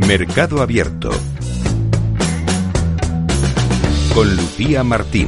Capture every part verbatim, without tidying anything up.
Mercado Abierto con Lucía Martín.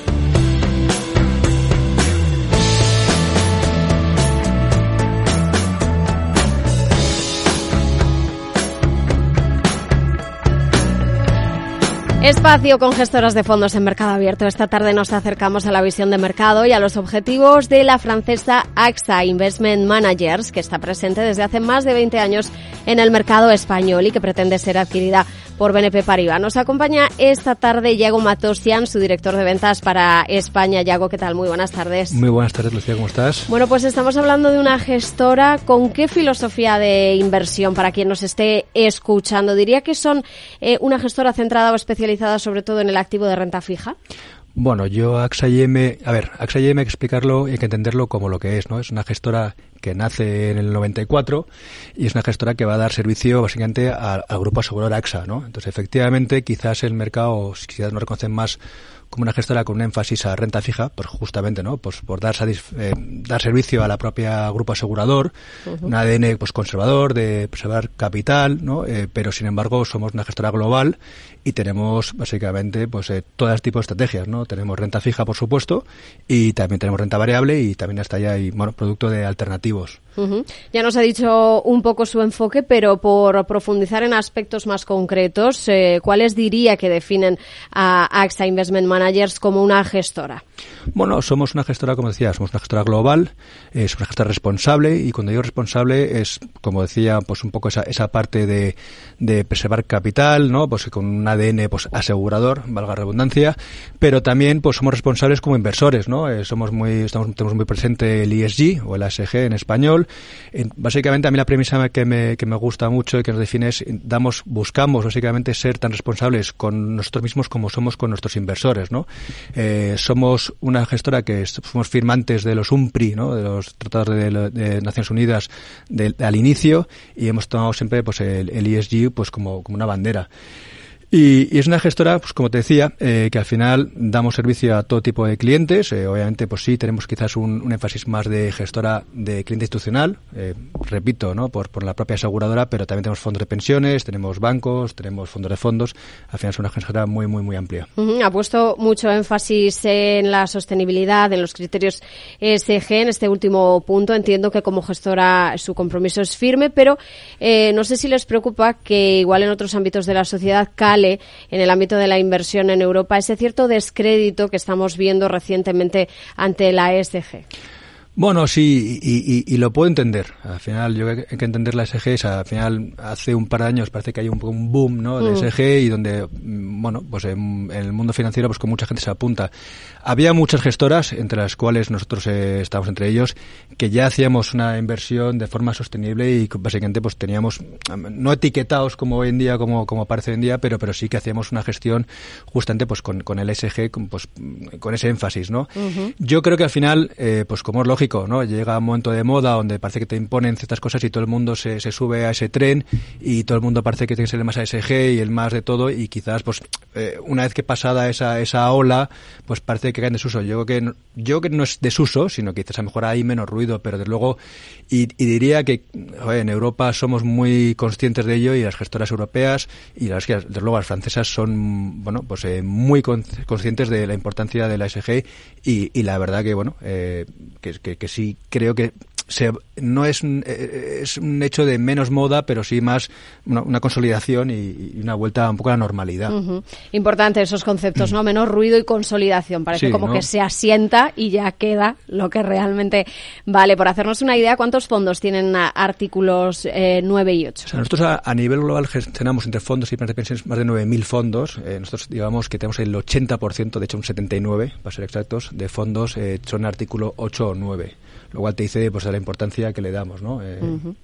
Espacio con gestoras de fondos en Mercado Abierto. Esta tarde nos acercamos a la visión de mercado y a los objetivos de la francesa A X A Investment Managers, que está presente desde hace más de veinte años en el mercado español y que pretende ser adquirida por B N P Paribas. Nos acompaña esta tarde Yago Matosian, su director de ventas para España. Yago, ¿qué tal? Muy buenas tardes. Muy buenas tardes, Lucía, ¿cómo estás? Bueno, pues estamos hablando de una gestora. ¿Con qué filosofía de inversión para quien nos esté escuchando? Diría que son eh, una gestora centrada o especializada sobre todo en el activo de renta fija. Bueno, yo A X A I M, a ver, A X A I M hay que explicarlo y hay que entenderlo como lo que es, ¿no? Es una gestora que nace en el noventa y cuatro y es una gestora que va a dar servicio básicamente al, al grupo asegurador A X A, ¿no? Entonces, efectivamente, quizás el mercado, quizás nos reconocen más como una gestora con un énfasis a renta fija, pues justamente, ¿no? Pues por dar eh, dar servicio a la propia grupo asegurador, uh-huh. Un A D N pues conservador, de preservar capital, ¿no? Eh, pero sin embargo somos una gestora global y tenemos básicamente pues eh, todo tipo de estrategias, ¿no? Tenemos renta fija, por supuesto, y también tenemos renta variable y también hasta allá hay, bueno, producto de alternativos. Uh-huh. Ya nos ha dicho un poco su enfoque, pero por profundizar en aspectos más concretos, eh, ¿cuáles diría que definen a A X A Investment Managers como una gestora? Bueno, somos una gestora, como decía, somos una gestora global, es una gestora responsable, y cuando digo responsable es, como decía, pues un poco esa, esa parte de, de preservar capital, ¿no? Pues con un A D N pues asegurador, valga la redundancia, pero también pues somos responsables como inversores, ¿no? Eh, somos muy, estamos, tenemos muy presente el E S G o el E S G en español. Eh, básicamente a mí la premisa que me, que me gusta mucho y que nos define es, damos, buscamos básicamente ser tan responsables con nosotros mismos como somos con nuestros inversores, ¿no? Eh, somos una gestora que somos firmantes de los U N P R I, ¿no? De los tratados de, de, de Naciones Unidas de, de, al inicio, y hemos tomado siempre pues el, el E S G pues como, como una bandera. Y, y es una gestora, pues como te decía, eh, que al final damos servicio a todo tipo de clientes. Eh, obviamente, pues sí, tenemos quizás un, un énfasis más de gestora de cliente institucional, eh, repito, ¿no? Por, por la propia aseguradora, pero también tenemos fondos de pensiones, tenemos bancos, tenemos fondos de fondos. Al final es una gestora muy, muy, muy amplia. Uh-huh. Ha puesto mucho énfasis en la sostenibilidad, en los criterios E S G. En este último punto entiendo que como gestora su compromiso es firme, pero eh, no sé si les preocupa que igual en otros ámbitos de la sociedad cale en el ámbito de la inversión en Europa ese cierto descrédito que estamos viendo recientemente ante la E S G. Bueno, sí, y, y, y lo puedo entender. Al final, yo creo que hay que entender la E S G. Es, al final, hace un par de años parece que hay un, un boom, ¿no? De mm. E S G, y donde, bueno, pues en, en el mundo financiero, pues con mucha gente se apunta. Había muchas gestoras, entre las cuales nosotros eh, estábamos entre ellos, que ya hacíamos una inversión de forma sostenible y básicamente pues teníamos, no etiquetados como hoy en día, como, como aparece hoy en día, pero, pero sí que hacíamos una gestión justamente pues con, con el E S G, con, pues, con ese énfasis, ¿no? Uh-huh. Yo creo que al final, eh, pues como es lógico, ¿no? Llega un momento de moda donde parece que te imponen ciertas cosas y todo el mundo se, se sube a ese tren y todo el mundo parece que tiene que ser el más E S G y el más de todo, y quizás pues eh, una vez que pasada esa esa ola pues parece que cae en desuso. Yo creo que no, yo creo que no es desuso, sino que quizás a lo mejor hay menos ruido, pero desde luego y, y diría que joder, en Europa somos muy conscientes de ello, y las gestoras europeas y las que desde luego las francesas son bueno pues eh, muy con, conscientes de la importancia de la E S G, y, y la verdad que bueno eh, que, que que sí creo que se, no es un, es un hecho de menos moda, pero sí más una, una consolidación y, y una vuelta un poco a la normalidad. Uh-huh. Importante esos conceptos, ¿no? Menos ruido y consolidación. Parece sí, como ¿no? que se asienta y ya queda lo que realmente vale. Por hacernos una idea, ¿cuántos fondos tienen artículos eh, nueve y ocho? O sea, nosotros a, a nivel global gestionamos entre fondos y planes de pensiones más de nueve mil fondos. Eh, nosotros digamos que tenemos el ochenta por ciento, de hecho un setenta y nueve por ciento, para ser exactos, de fondos eh, son artículo ocho o nueve. Lo cual te dice pues de la importancia que le damos, ¿no? Eh... Uh-huh.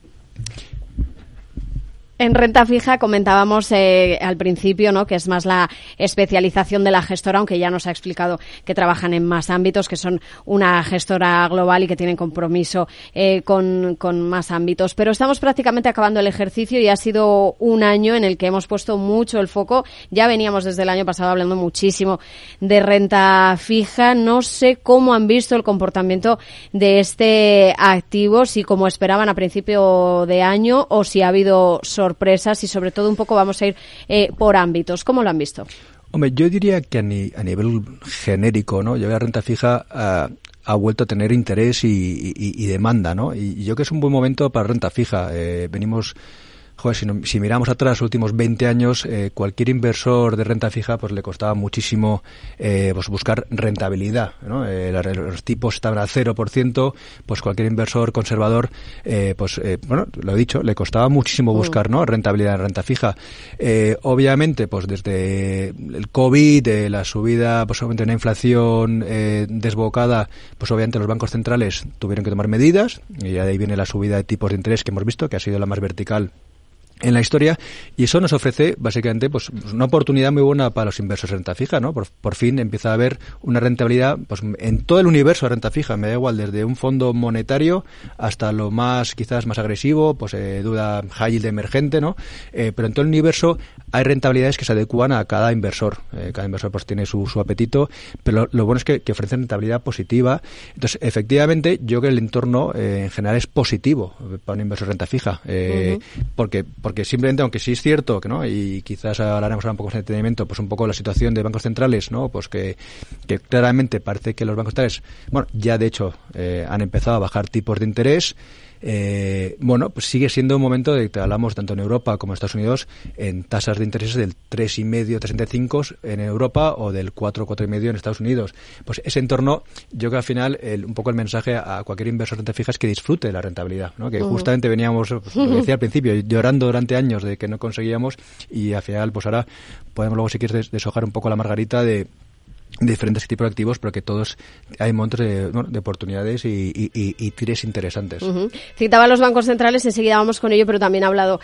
En renta fija comentábamos eh, al principio, ¿no? Que es más la especialización de la gestora, aunque ya nos ha explicado que trabajan en más ámbitos, que son una gestora global y que tienen compromiso eh, con, con más ámbitos. Pero estamos prácticamente acabando el ejercicio y ha sido un año en el que hemos puesto mucho el foco. Ya veníamos desde el año pasado hablando muchísimo de renta fija. No sé cómo han visto el comportamiento de este activo, si como esperaban a principio de año o si ha habido sorpresa sorpresas y sobre todo un poco vamos a ir eh, por ámbitos. ¿Cómo lo han visto? Hombre, yo diría que a, ni, a nivel genérico, ¿no? Yo la renta fija ha, ha vuelto a tener interés y, y, y demanda, ¿no? Y, y yo creo que es un buen momento para renta fija. Eh, venimos... Joder, si, no, si miramos atrás los últimos veinte años, eh, cualquier inversor de renta fija pues le costaba muchísimo eh, pues buscar rentabilidad, ¿no? Eh, los tipos estaban al cero por ciento, pues cualquier inversor conservador, eh, pues eh, bueno, lo he dicho, le costaba muchísimo buscar, ¿no? Rentabilidad en renta fija. Eh, obviamente, pues desde el COVID, eh, la subida, pues obviamente una inflación eh, desbocada, pues obviamente los bancos centrales tuvieron que tomar medidas, y de ahí viene la subida de tipos de interés que hemos visto, que ha sido la más vertical en la historia, y eso nos ofrece básicamente pues una oportunidad muy buena para los inversores de renta fija, ¿no? Por, por fin empieza a haber una rentabilidad pues en todo el universo de renta fija, me da igual, desde un fondo monetario hasta lo más quizás más agresivo, pues eh, duda high yield emergente, ¿no? Eh, pero en todo el universo hay rentabilidades que se adecúan a cada inversor, eh, cada inversor pues tiene su, su apetito, pero lo, lo bueno es que, que ofrecen rentabilidad positiva. Entonces, efectivamente, yo creo que el entorno eh, en general es positivo para un inversor de renta fija, eh, uh-huh. porque, porque Porque simplemente, aunque sí es cierto que no, y quizás hablaremos ahora un poco de detenimiento, pues un poco la situación de bancos centrales, ¿no? Pues que, que claramente parece que los bancos centrales, bueno, ya de hecho eh, han empezado a bajar tipos de interés. Eh, bueno, pues sigue siendo un momento de que hablamos tanto en Europa como en Estados Unidos en tasas de intereses del tres coma cinco, tres coma treinta y cinco en Europa o del cuatro, cuatro coma cinco en Estados Unidos. Pues ese entorno, yo creo que al final el, un poco el mensaje a cualquier inversor de renta fija es que disfrute de la rentabilidad, ¿no? Que uh-huh. justamente veníamos, pues, lo que decía al principio, llorando durante años de que no conseguíamos, y al final pues ahora podemos luego si quieres deshojar un poco la margarita de diferentes tipos de activos, pero que todos hay montos de, bueno, de oportunidades y, y, y, y tires interesantes. Uh-huh. Citaba los bancos centrales, enseguida vamos con ello, pero también ha hablado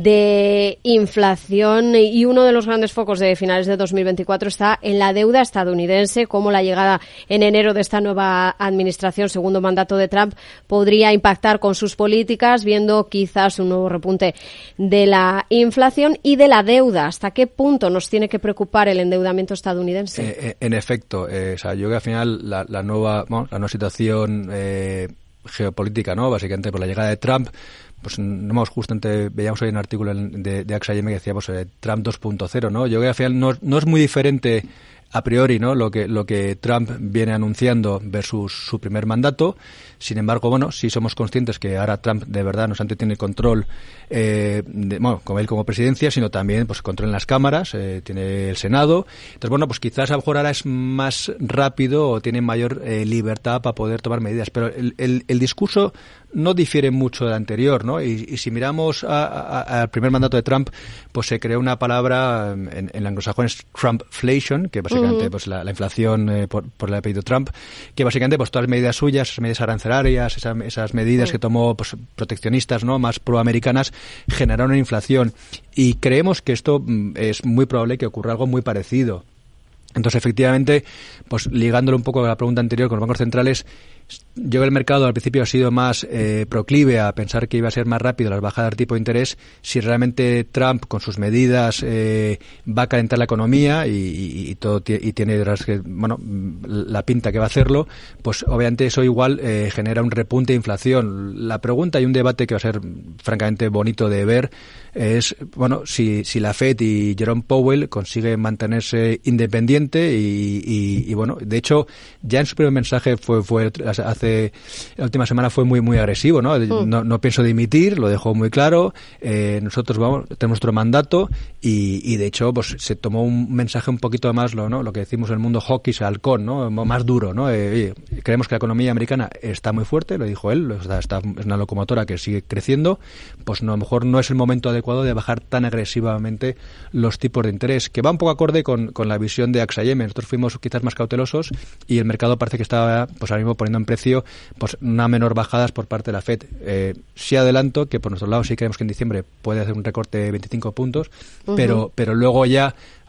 de inflación, y uno de los grandes focos de finales de dos mil veinticuatro está en la deuda estadounidense, cómo la llegada en enero de esta nueva administración, segundo mandato de Trump, podría impactar con sus políticas, viendo quizás un nuevo repunte de la inflación y de la deuda. ¿Hasta qué punto nos tiene que preocupar el endeudamiento estadounidense? Eh, eh, en efecto, eh, o sea, yo creo que al final la, la nueva, bueno, la nueva situación eh, geopolítica, ¿no? Básicamente por la llegada de Trump, pues no, justamente veíamos hoy un artículo de, de A X A Y M que decía pues, eh, Trump dos punto cero, ¿no? Yo creo que al final no, no es muy diferente a priori, ¿no? Lo que lo que Trump viene anunciando versus su primer mandato. Sin embargo, bueno, sí somos conscientes que ahora Trump de verdad no solamente tiene control, eh, de, bueno, como él como presidencia, sino también pues control en las cámaras, eh, tiene el Senado. Entonces, bueno, pues quizás a lo mejor ahora es más rápido o tiene mayor eh, libertad para poder tomar medidas. Pero el, el, el discurso no difiere mucho del anterior, ¿no? Y, y si miramos al primer mandato de Trump, pues se creó una palabra en, en anglosajón es Trumpflation, que básicamente uh-huh. pues la, la inflación eh, por, por el apellido Trump, que básicamente pues todas las medidas suyas, esas medidas arancelarias, esas, esas medidas uh-huh. que tomó pues proteccionistas, ¿no? Más proamericanas, generaron inflación. Y creemos que esto es muy probable que ocurra algo muy parecido. Entonces, efectivamente, pues ligándolo un poco a la pregunta anterior con los bancos centrales, yo creo que el mercado al principio ha sido más eh, proclive a pensar que iba a ser más rápido las bajadas de tipo de interés si realmente Trump con sus medidas eh, va a calentar la economía y, y, y todo y tiene bueno la pinta que va a hacerlo, pues obviamente eso igual eh, genera un repunte de inflación. La pregunta y un debate que va a ser francamente bonito de ver es bueno si, si la Fed y Jerome Powell consiguen mantenerse independiente y, y, y bueno, de hecho ya en su primer mensaje fue fue hace la última semana fue muy muy agresivo, ¿no? Mm. No, no pienso dimitir, lo dejó muy claro. Eh, nosotros vamos tenemos nuestro mandato y, y de hecho pues se tomó un mensaje un poquito más lo no lo que decimos en el mundo hawkish halcón, ¿no? Más duro, ¿no? Eh, creemos que la economía americana está muy fuerte, lo dijo él, está, está, es una locomotora que sigue creciendo, pues no, a lo mejor no es el momento adecuado de bajar tan agresivamente los tipos de interés, que va un poco acorde con, con la visión de A X A Y M. Nosotros fuimos quizás más cautelosos y el mercado parece que estaba pues ahora mismo poniendo en precio pues una menor bajadas por parte de la Fed. Eh, sí adelanto que por nuestro lado sí creemos que en diciembre puede hacer un recorte de veinticinco puntos, uh-huh. pero pero luego ya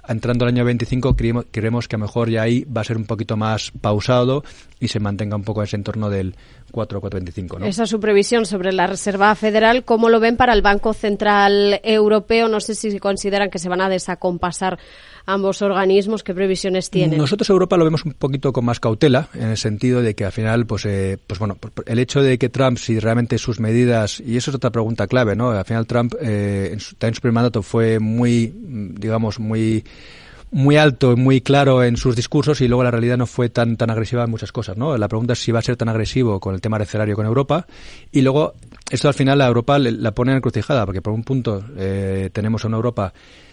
entrando al año veinticinco creemos, creemos que a lo mejor ya ahí va a ser un poquito más pausado y se mantenga un poco ese entorno del cuatro, cuatro veinticinco, ¿no? Esa es su previsión sobre la Reserva Federal. ¿Cómo lo ven para el Banco Central Europeo? No sé si consideran que se van a desacompasar ambos organismos. ¿Qué previsiones tienen? Nosotros Europa lo vemos un poquito con más cautela, en el sentido de que al final, pues, eh, pues bueno, el hecho de que Trump, si realmente sus medidas, y eso es otra pregunta clave, ¿no? Al final Trump, eh, en su, en su primer mandato fue muy, digamos, muy muy alto y muy claro en sus discursos, y luego la realidad no fue tan tan agresiva en muchas cosas, ¿no? La pregunta es si va a ser tan agresivo con el tema arancelario con Europa, y luego esto al final a Europa le, la pone en encrucijada, porque por un punto eh, tenemos a una Europa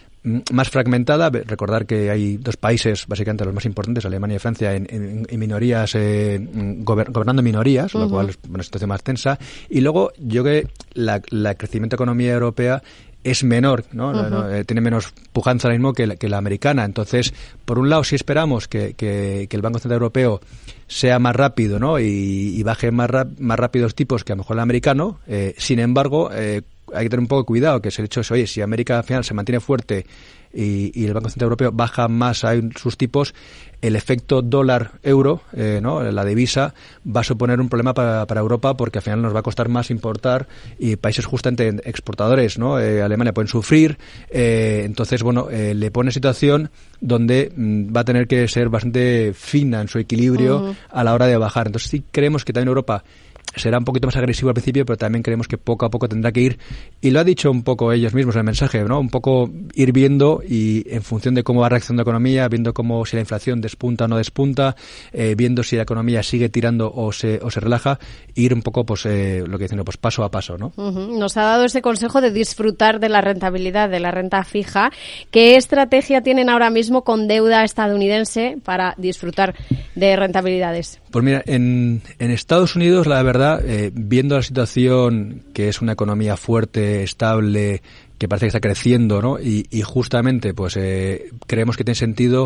más fragmentada. Recordar que hay dos países, básicamente los más importantes, Alemania y Francia, en, en, en minorías, eh, gober, gobernando minorías, uh-huh. Lo cual es una situación más tensa. Y luego, yo creo que la, la crecimiento de la economía europea es menor, ¿no? Uh-huh. no eh, tiene menos pujanza ahora mismo que la, que la americana. Entonces, por un lado, sí esperamos que, que, que el Banco Central Europeo sea más rápido, ¿no? Y, y baje más, rap, más rápido los tipos que a lo mejor el americano. Eh, sin embargo, eh, hay que tener un poco de cuidado, que es el hecho de, oye, si América al final se mantiene fuerte y, y el Banco Central Europeo baja más a sus tipos, el efecto dólar-euro, eh, ¿no? La divisa, va a suponer un problema para, para Europa, porque al final nos va a costar más importar, y países justamente exportadores, ¿no? Eh, Alemania pueden sufrir, eh, entonces, bueno, eh, le pone situación donde mm, va a tener que ser bastante fina en su equilibrio uh-huh. a la hora de bajar. Entonces sí creemos que también Europa será un poquito más agresivo al principio, pero también creemos que poco a poco tendrá que ir, y lo ha dicho un poco ellos mismos en el mensaje, ¿no? Un poco ir viendo, y en función de cómo va reaccionando la economía, viendo cómo, si la inflación despunta o no despunta, eh, viendo si la economía sigue tirando o se o se relaja, ir un poco, pues, eh, lo que dicen, pues paso a paso, ¿no? Uh-huh. Nos ha dado ese consejo de disfrutar de la rentabilidad de la renta fija. ¿Qué estrategia tienen ahora mismo con deuda estadounidense para disfrutar de rentabilidades? Pues mira, en, en Estados Unidos, la verdad, eh, viendo la situación, que es una economía fuerte, estable, que parece que está creciendo, ¿no? Y, y justamente, pues, eh, creemos que tiene sentido.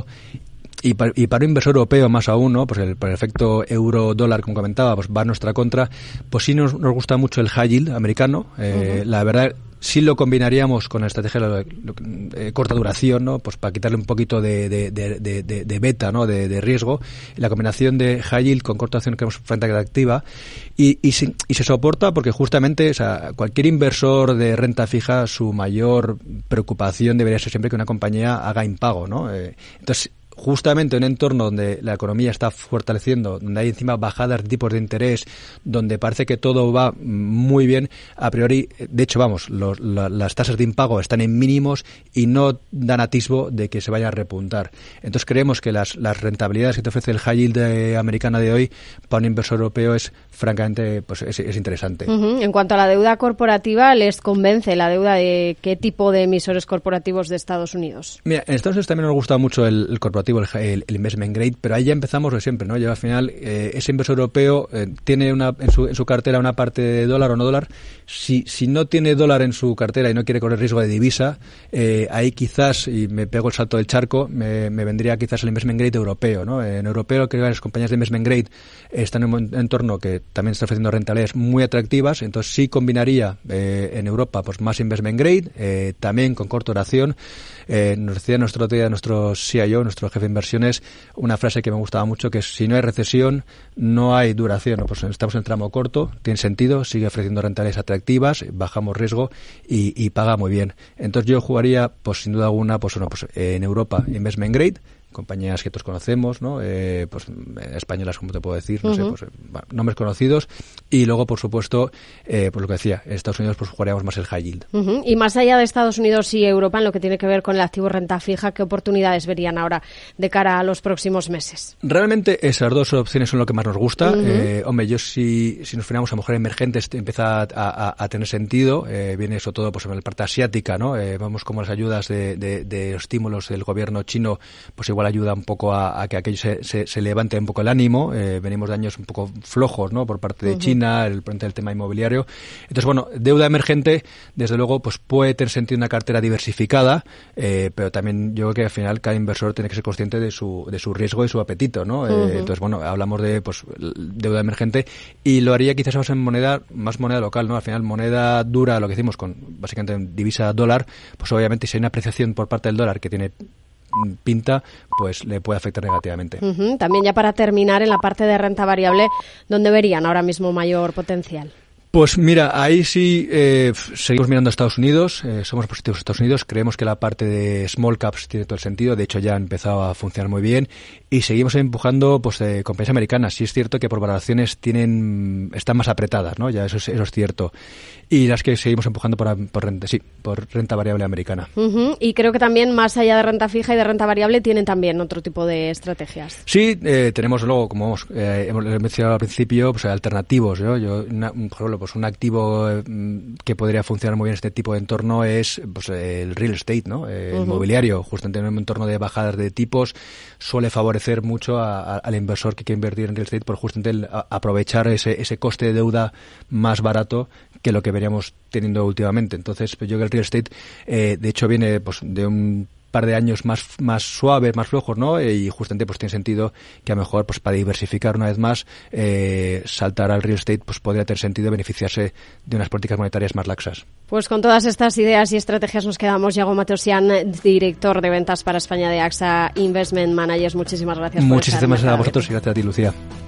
Y para, y para un inversor europeo más aún, ¿no? Pues el, por el efecto euro-dólar, como comentaba, pues va a nuestra contra. Pues sí nos, nos gusta mucho el high yield americano. Eh, uh-huh. La verdad, sí lo combinaríamos con la estrategia de, de, de corta duración, ¿no? Pues para quitarle un poquito de, de, de, de, de, de beta, ¿no? De, de riesgo. La combinación de high yield con corta duración, que es frente activa. Y, y, y, y se soporta porque justamente, o sea, cualquier inversor de renta fija, su mayor preocupación debería ser siempre que una compañía haga impago, ¿no? Eh, entonces, justamente en un entorno donde la economía está fortaleciendo, donde hay encima bajadas de tipos de interés, donde parece que todo va muy bien, a priori, de hecho, vamos, los, la, las tasas de impago están en mínimos y no dan atisbo de que se vaya a repuntar. Entonces creemos que las, las rentabilidades que te ofrece el high yield de, americana de hoy para un inversor europeo es, francamente, pues es, es interesante. Uh-huh. En cuanto a la deuda corporativa, ¿les convence la deuda de qué tipo de emisores corporativos de Estados Unidos? Mira, en Estados Unidos también nos gusta mucho el, el corporativo, El, el investment grade, pero ahí ya empezamos de siempre, ¿no? Ya al final, eh, ese inversor europeo eh, tiene una, en, su, en su cartera una parte de dólar o no dólar. Si, si no tiene dólar en su cartera y no quiere correr riesgo de divisa, eh, ahí quizás, y me pego el salto del charco, me, me vendría quizás el investment grade europeo, ¿no? En europeo, creo que las compañías de investment grade están en un entorno que también está ofreciendo rentabilidades muy atractivas, entonces sí combinaría eh, en Europa pues más investment grade, eh, también con corta duración. Eh, nos decía nuestro día nuestro C I O, nuestro jefe de inversiones, una frase que me gustaba mucho, que es: si no hay recesión, no hay duración. Pues estamos en el tramo corto, tiene sentido, sigue ofreciendo rentabilidades atractivas, bajamos riesgo y, y paga muy bien. Entonces yo jugaría, pues sin duda alguna, pues bueno, pues en Europa investment grade, compañías que todos conocemos, ¿no? Eh, pues españolas, como te puedo decir, no uh-huh. sé, pues bueno, nombres conocidos, y luego, por supuesto, eh, pues lo que decía, en Estados Unidos pues jugaríamos más el high yield. Uh-huh. Y más allá de Estados Unidos y Europa, en lo que tiene que ver con el activo renta fija, ¿qué oportunidades verían ahora de cara a los próximos meses? Realmente esas dos opciones son lo que más nos gusta. Uh-huh. Eh, hombre, yo si, si nos frenamos a mujeres emergentes empieza a, a, a tener sentido. Eh, viene sobre todo pues en la parte asiática, ¿no? Eh, vamos como las ayudas de, de, de estímulos del gobierno chino, pues igual ayuda un poco a, a que aquello se, se, se levante un poco el ánimo. Eh, venimos de años un poco flojos, ¿no? Por parte de uh-huh. China, el, el tema inmobiliario. Entonces, bueno, deuda emergente, desde luego, pues puede tener sentido una cartera diversificada, eh, pero también yo creo que al final cada inversor tiene que ser consciente de su, de su riesgo y su apetito, ¿no? Uh-huh. Eh, entonces, bueno, hablamos de, pues, deuda emergente, y lo haría quizás más en moneda, más moneda local, ¿no? Al final, moneda dura, lo que decimos con, básicamente, divisa dólar, pues obviamente si hay una apreciación por parte del dólar que tiene pinta, pues le puede afectar negativamente. Uh-huh. También ya para terminar, en la parte de renta variable, ¿dónde verían ahora mismo mayor potencial? Pues mira, ahí sí eh, seguimos mirando a Estados Unidos, eh, somos positivos a Estados Unidos, creemos que la parte de small caps tiene todo el sentido, de hecho ya ha empezado a funcionar muy bien y seguimos empujando pues de compañías americanas. Sí es cierto que por valoraciones tienen están más apretadas, ¿no? Ya eso es, eso es cierto. Y las que seguimos empujando por, por renta, sí, por renta variable americana. Uh-huh. Y creo que también más allá de renta fija y de renta variable tienen también otro tipo de estrategias. Sí, eh, tenemos luego, como hemos, eh, hemos mencionado al principio, pues alternativos, ¿no? Yo, una, por ejemplo, pues un activo eh, que podría funcionar muy bien en este tipo de entorno es pues el real estate, ¿no? Eh, el uh-huh. inmobiliario, justamente en un entorno de bajadas de tipos, suele favorecer mucho a, a, al inversor que quiere invertir en real estate por justamente el, a, aprovechar ese, ese coste de deuda más barato que lo que veríamos teniendo últimamente. Entonces, pues yo creo que el real estate, eh, de hecho, viene pues de un par de años más más suaves, más flojos, ¿no? Y justamente pues tiene sentido que a lo mejor pues para diversificar una vez más, eh, saltar al real estate pues podría tener sentido beneficiarse de unas políticas monetarias más laxas. Pues con todas estas ideas y estrategias nos quedamos. Yago Mateusian, director de ventas para España de AXA Investment Managers. Muchísimas gracias por Muchísimas estar gracias a vosotros y gracias a ti, Lucía.